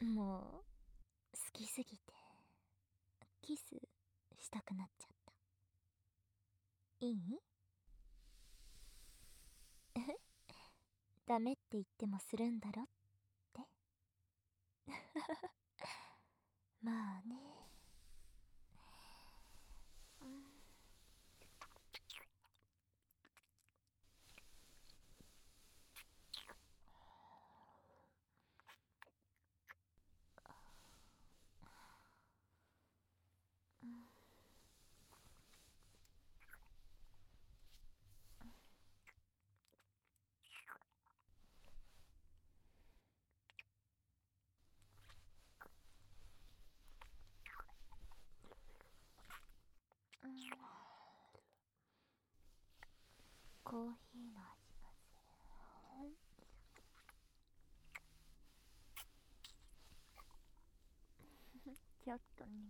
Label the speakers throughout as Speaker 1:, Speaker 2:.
Speaker 1: もう好きすぎてキスしたくなっちゃった。いい？ダメって言ってもするんだろって。まあね。コーヒーの味がする。ちょっと苦い。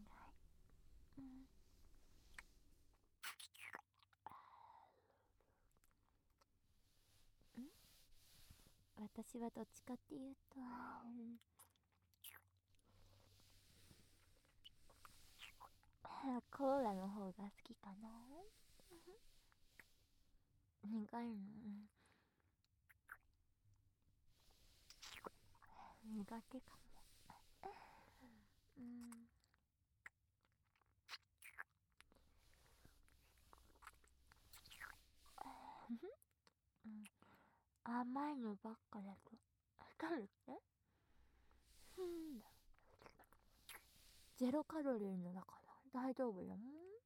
Speaker 1: 私はどっちかっていうと、コーラの方が好きかな。苦いの苦手かも。甘いのばっかだと太るって。ゼロカロリーのだから大丈夫よ。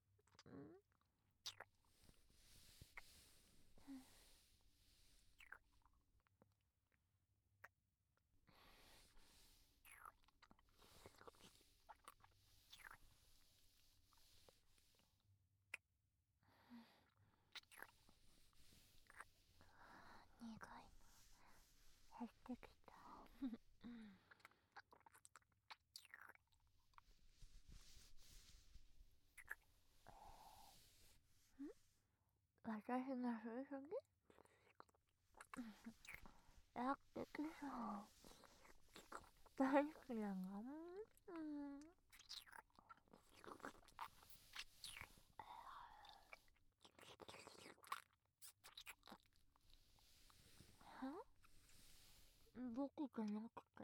Speaker 1: 苦いの減ってきた。私がそれそぎだってキス大好きなの。僕じゃなくて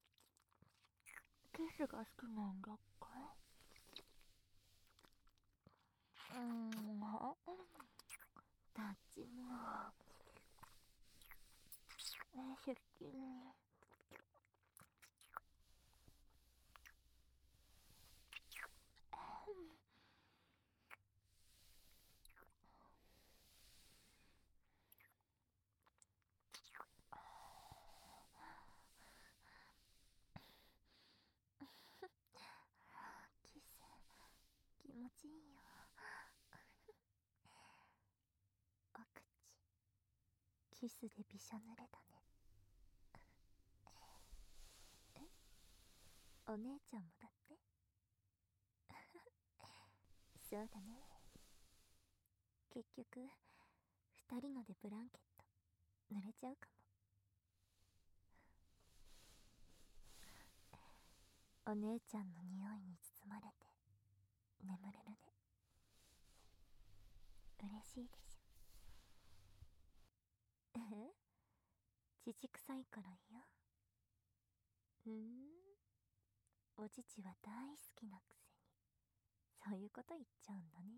Speaker 1: キスが好きなんだっかい。どっちも好きね。キス気持ちいいよ。お口キスでびしょ濡れだね。お姉ちゃんもだって。そうだね。結局二人のでブランケット濡れちゃうかも。お姉ちゃんの匂いに包まれて眠れるね。嬉しいでしょ。乳臭いからよ。お乳は大好きなくせにそういうこと言っちゃうんだね。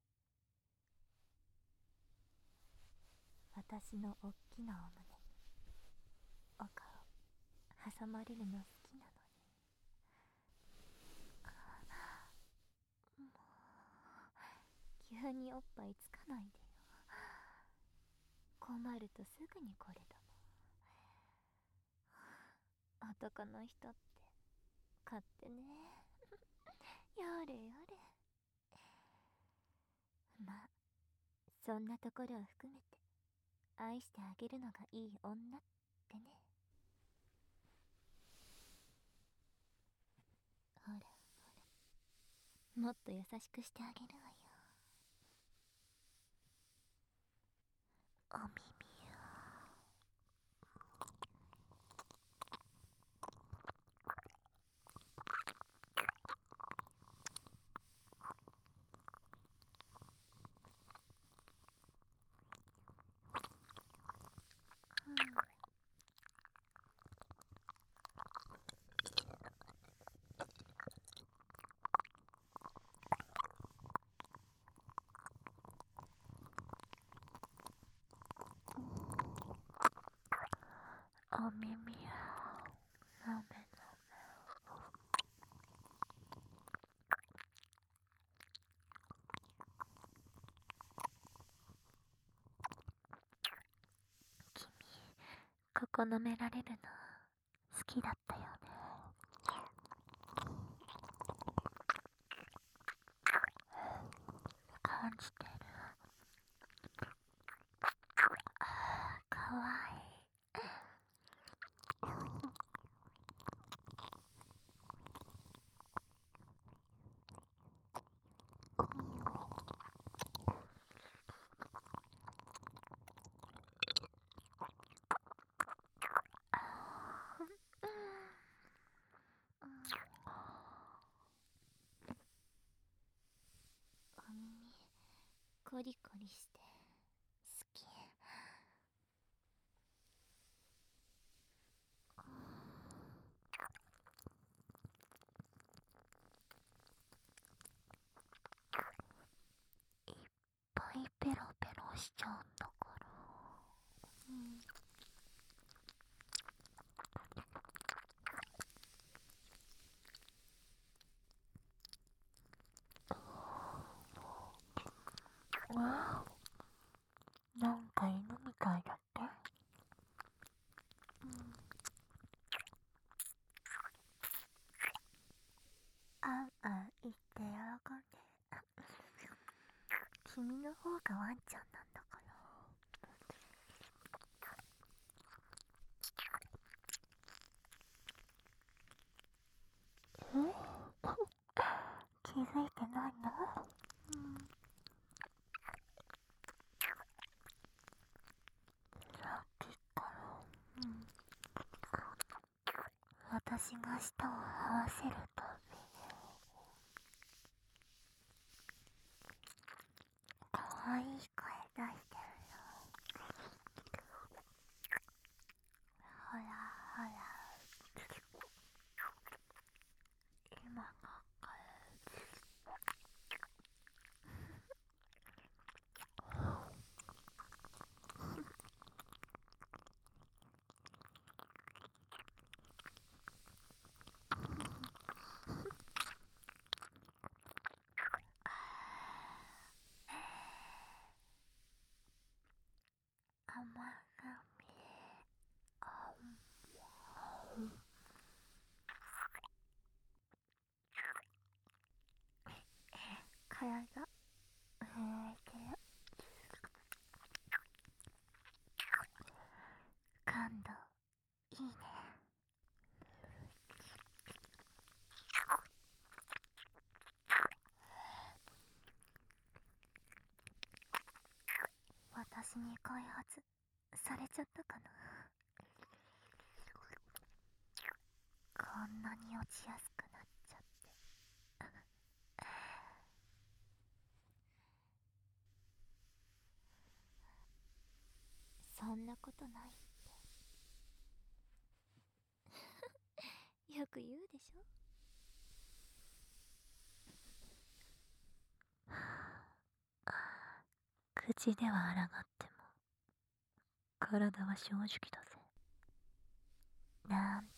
Speaker 1: 私のおっきなお胸にお顔挟まれるの好きなのに。もう急におっぱいつかないでよ。困るとすぐにこれだもん。男の人って勝手ね。やれやれ。まあそんなところを含めて愛してあげるのがいい女ってね。ほらもっと優しくしてあげるわよ。お耳をお耳なめ君、ここ舐められるの好きだったよね。感じてる。かわいい。お耳コリコリして好き。いっぱいペロペロしちゃうんだから。わあ、なんか犬みたいだって。あんあん言って喜んで。君の方がワンちゃんなんだから。気づいてないの？さっきから、私が舌を合わせるたびかわいい声出してるよ。ほらほら、今がかる。甘がみ、体震えてる。感度いいね。私に開発されちゃったかな。こんなに落ちやすくなっちゃって。そんなことないってよく言うでしょ。口では抗っても体は正直だぜ。なん